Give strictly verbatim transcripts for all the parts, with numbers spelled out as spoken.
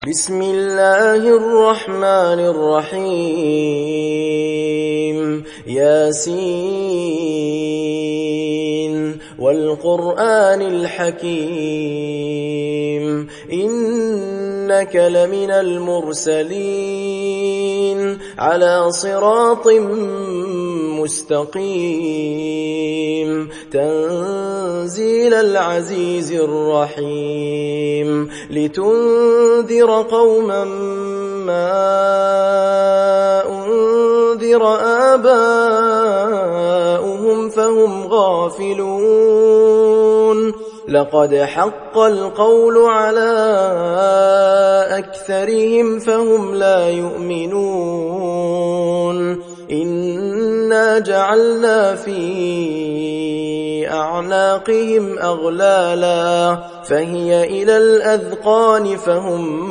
بسم الله الرحمن الرحيم ياسين والقرآن الحكيم إنك لمن المرسلين على صراط مستقيم تنزيل العزيز الرحيم لتنذر قوما ما أنذر آباؤهم فهم غافلون لقد حق القول على أكثرهم فهم لا يؤمنون إنا جعلنا في أعناقهم أغلالا فهي إلى الأذقان فهم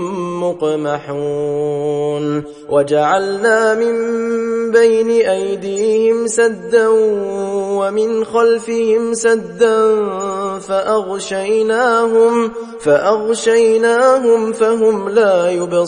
مقمحون وجعلنا من بين أيديهم سدا ومن خلفهم سدا فأغشيناهم فأغشيناهم فهم لا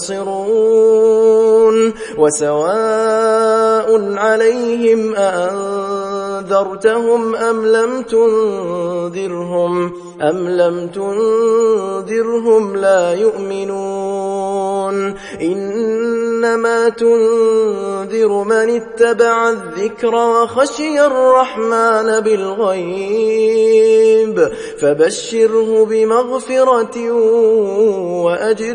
يبصرون وسواء عليهم أأنذرتهم أم لم تنذرهم أم لم تنذرهم لا يؤمنون إنما تنذر من اتبع الذكر وخشي الرحمن بالغيب فبشره بمغفرة وأجر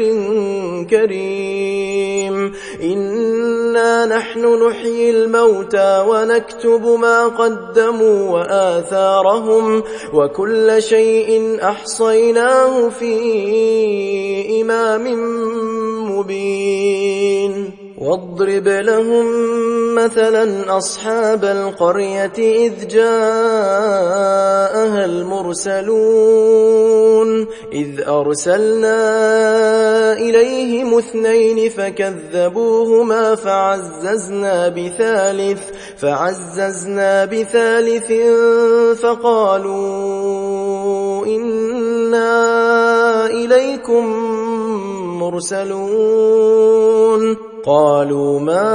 كريم إنا نحن نحيي الموتى ونكتب ما قدموا وآثارهم وكل شيء أحصيناه في إمام مبين واضرب لهم مثلا أصحاب القرية إذ جاءها المرسلون إذ أرسلنا إليهم اثنين فكذبوهما فعززنا بثالث فعززنا بثالث فقالوا إنا إليكم مرسلون قالوا ما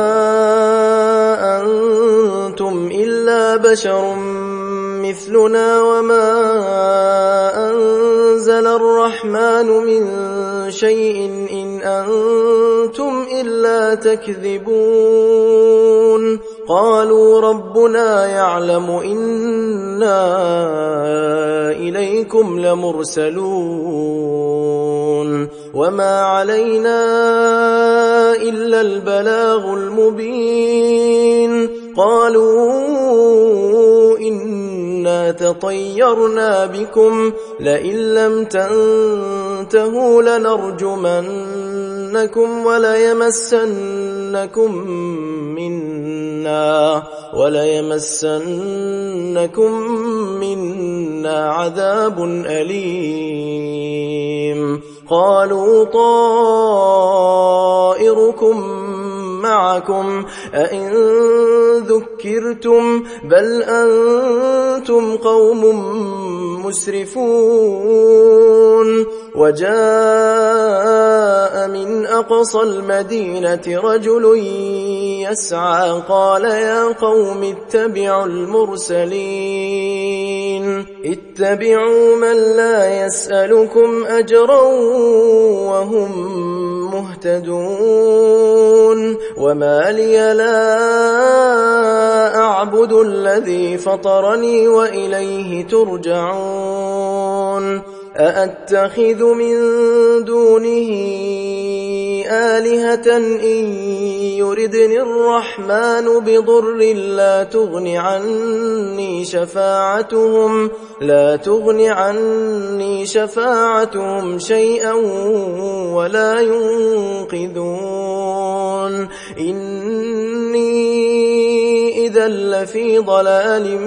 أنتم إلا بشر مثلنا وما أنزل الرحمن من شيء إن أنتم إلا تكذبون قالوا ربنا يعلم إنا إليكم لمرسلون وما علينا إلا البلاغ المبين قالوا إنا تطيرنا بكم لئن لم تنتهوا لنرجمنكم وليمسنكم منا وليمسنكم منا عذاب أليم قالوا طائركم معكم أئن ذكرتم بل أنتم قوم مسرفون وجاء من أقصى المدينة رجل يسعى قال يا قوم اتبعوا المرسلين اتبعوا من لا يسألكم أجرا وهم مهتدون وما لي لا أعبد الذي فطرني وإليه ترجعون أأتخذ من دونه آلهة إن يردني الرحمن بضر لا تغن عني شفاعتهم لا تغن عني شفاعتهم شيئا ولا ينقذون إني إذا لفي ضلال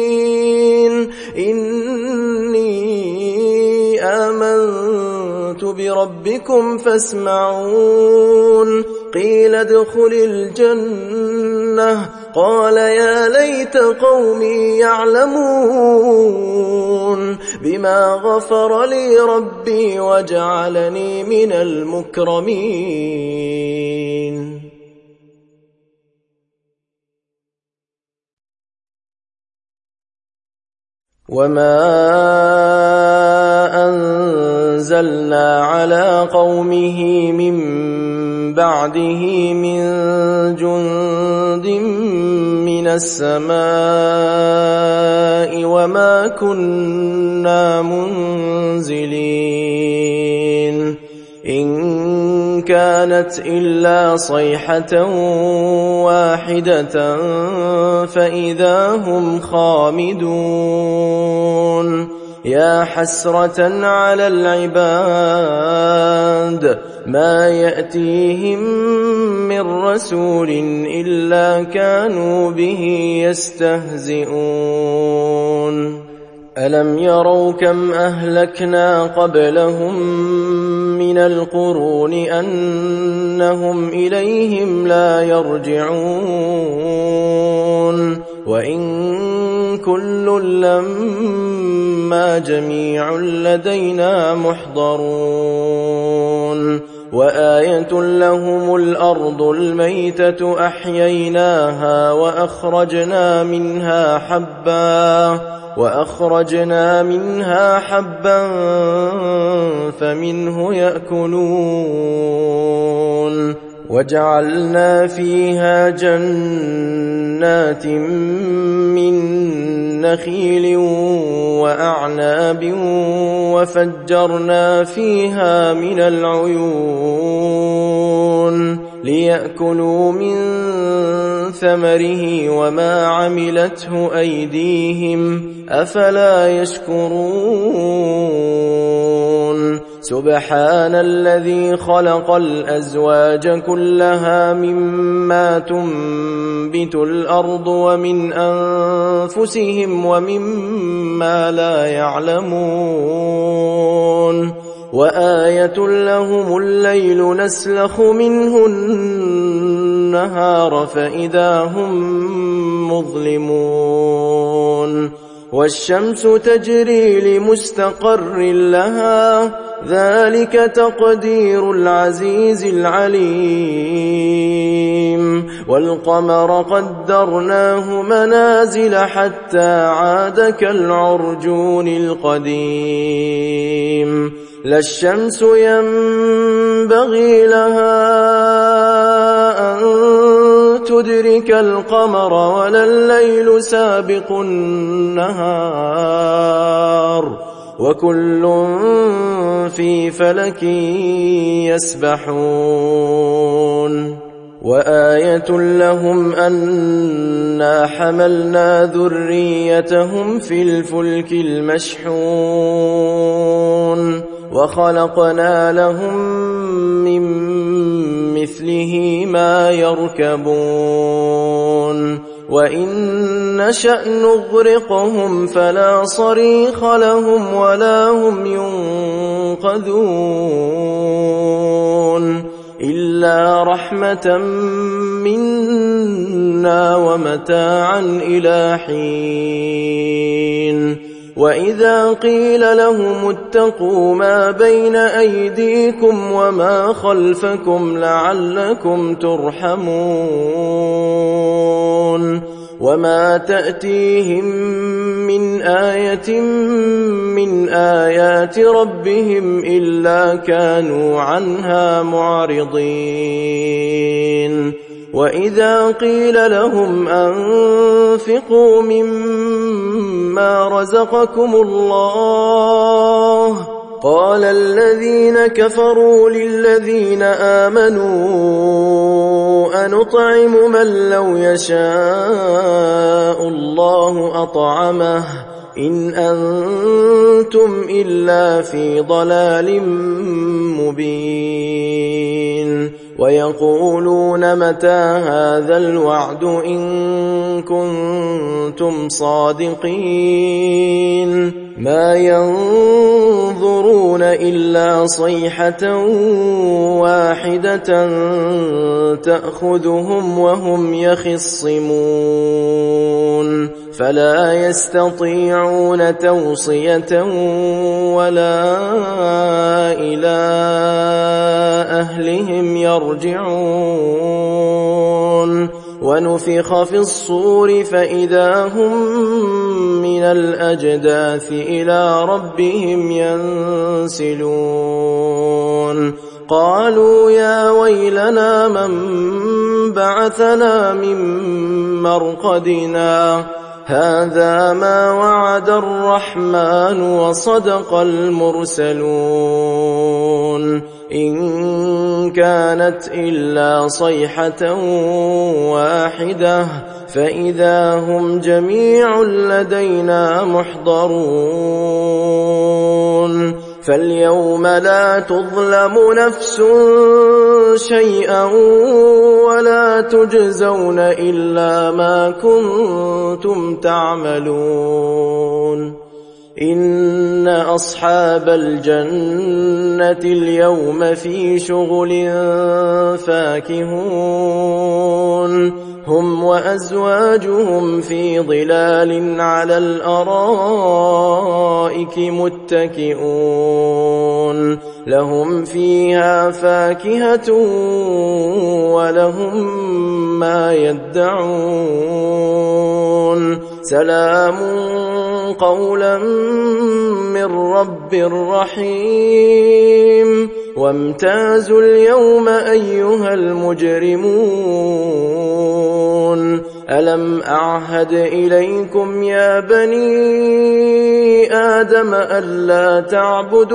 مبين إني آمنت بربكم فاسمعون قيل ادخل الجنة قال يا ليت قومي يعلمون بما غفر لي ربي وجعلني من المكرمين وما أنزلنا على قومه من بعده من جند من السماء وما كنا منزلين إن كانت إلا صيحة واحدة فإذا هم خامدون يا حسرة على العباد ما يأتيهم من رسول إلا كانوا به يستهزئون ألم يروا كم أهلكنا قبلهم من القرون أنهم إليهم لا يرجعون وإن كل لما جميع لدينا محضرون وآية لهم الأرض الميتة أحييناها وأخرجنا منها حبا وأخرجنا منها حبا فمنه يأكلون وجعلنا فيها جنات من نخيل وأعناب وفجرنا فيها من العيون ليأكلوا من ثمره وما عملته أيديهم أفلا يشكرون سبحان الذي خلق الأزواج كلها مما تنبت الأرض ومن أنفسهم ومما لا يعلمون وآية لهم الليل نسلخ منه النهار فإذا هم مظلمون والشمس تجري لمستقر لها ذلك تقدير العزيز العليم والقمر قدرناه منازل حتى عاد كالعرجون القديم لا الشمس ينبغي لها أن تدرك القمر ولا الليل سابق النهار وكل في فلك يسبحون وآية لهم أنا حملنا ذريتهم في الفلك المشحون وخلقنا لهم من مثله ما يركبون وإن نشأ نغرقهم فلا صريخ لهم ولا هم ينقذون إلا رحمة منا ومتاعا إلى حين وإذا قيل لهم اتقوا ما بين أيديكم وما خلفكم لعلكم ترحمون وما تأتيهم من آية من آيات ربهم إلا كانوا عنها معرضين وإذا قيل لهم أنفقوا مما رزقكم الله قال الذين كفروا للذين آمنوا أنطعم من لو يشاء الله أطعمه إن أنتم إلا في ضلال مبين ويقولون متى هذا الوعد إن كنتم صادقين ما ينظرون إلا صيحة واحدة تأخذهم وهم يخصمون فلا يستطيعون توصية ولا إلى أهلهم يرجعون ونفخ في الصور فإذا هم من الأجداث إلى ربهم ينسلون قالوا يا ويلنا من بعثنا من مرقدنا هذا ما وعد الرحمن وصدق المرسلون إن كانت إلا صيحة واحدة فإذا هم جميع لدينا محضرون فاليوم لا تظلم نفس شيئا ولا تجزون إلا ما كنتم تعملون إن أصحاب الجنة اليوم في شغل فاكهون هم وأزواجهم في ظلال على الأرائك متكئون لهم فيها فاكهة ولهم ما يدعون سلام قولا من رب رحيم وامتازوا اليوم أيها المجرمون ألم أعهد إليكم يا بني آدم ألا تعبدوا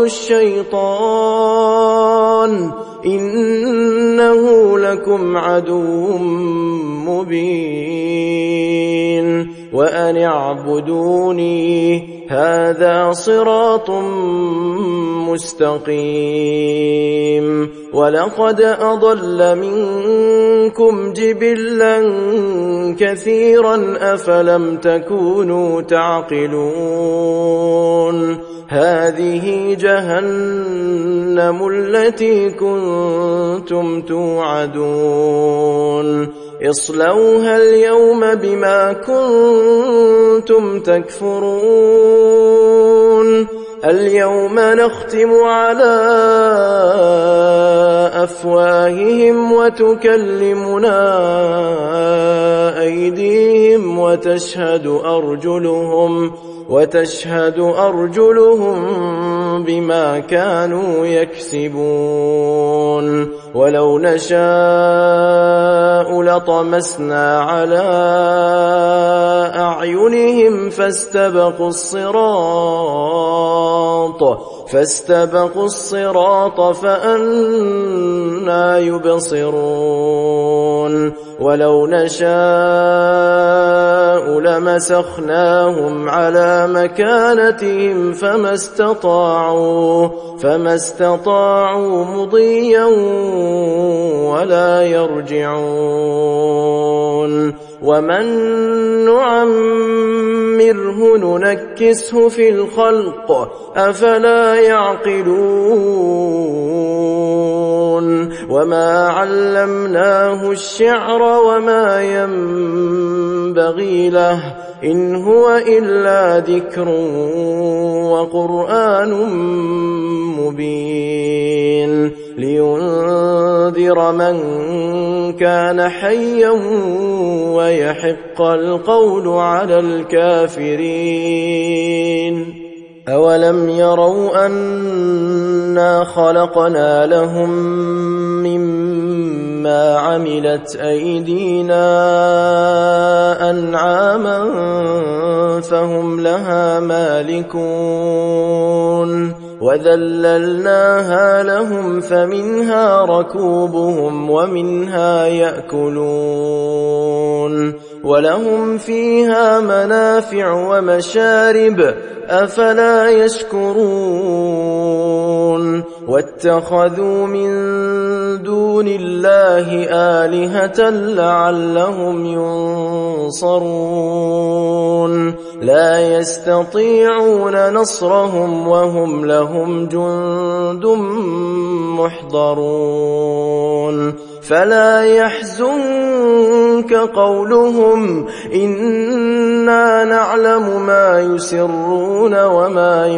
الشيطان إنه لكم عدو مبين وأن اعبدوني هذا صراط مستقيم ولقد أضل منكم جبلا كثيرا أفلم تكونوا تعقلون هذه جهنم التي كنتم توعدون اصلوها اليوم بما كنتم تكفرون اليوم نختم على أفواههم وتكلمنا أيديهم وتشهد أرجلهم وتشهد أرجلهم بما كانوا يكسبون ولو نشاء لطمسنا على أعينهم فاستبقوا الصراط فاستبقوا الصراط فأنى يبصرون ولو نشاء لمسخناهم على مكانتهم فما استطاعوا فما استطاعوا مضيا ولا يرجعون ومن نعمره ننكسه في الخلق أفلا يعقلون وما علمناه الشعر وما ينبغي له إن هو إلا ذكر وقرآن مبين لينذر من كان حيا ويحق القول على الكافرين أولم يروا أنا خلقنا لهم مما عملت أيدينا أنعاما فهم لها مالكون وذللناها لهم فمنها ركوبهم ومنها يأكلون ولهم فيها منافع ومشارب أفلا يشكرون واتخذوا من دون الله آلهة لعلهم ينصرون لا يستطيعون نصرهم وهم لهم جند محضرون فلا يحزنك قولهم إنا نعلم ما يسرون وما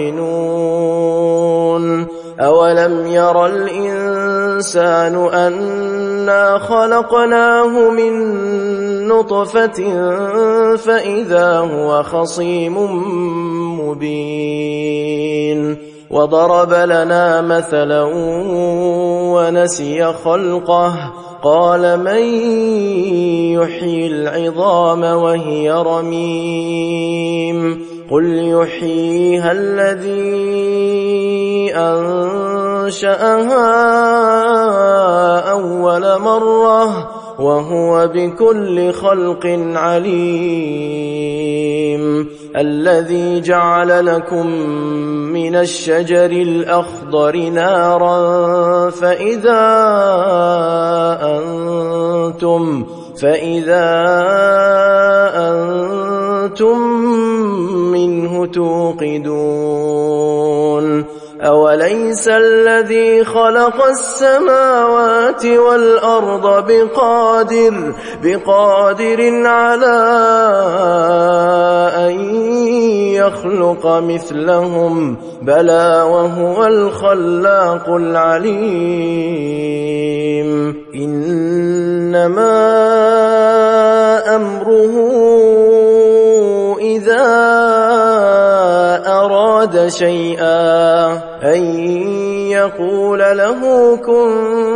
يعلنون أولم ير الإنسان أنا خلقناه من نطفة فإذا هو خصيم مبين وضرب لنا مثلا ونسي خلقه قال من يحيي العظام وهي رميم قل يحييها الذي أنشأها أول مرة وهو بكل خلق عليم الذي جعل لكم من الشجر الأخضر نارا فإذا أنتم فإذا أنتم منه توقدون أوليس الذي خلق السماوات والأرض بقادر بقادر على أن يخلق مثلهم بلى وهو الخلاق العليم إنما أمره إذا أراد شيئا أن يقول له كن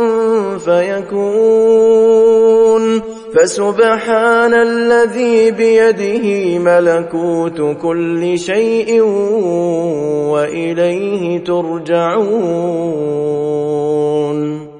فيكون فسبحان الذي بيده ملكوت كل شيء وإليه ترجعون.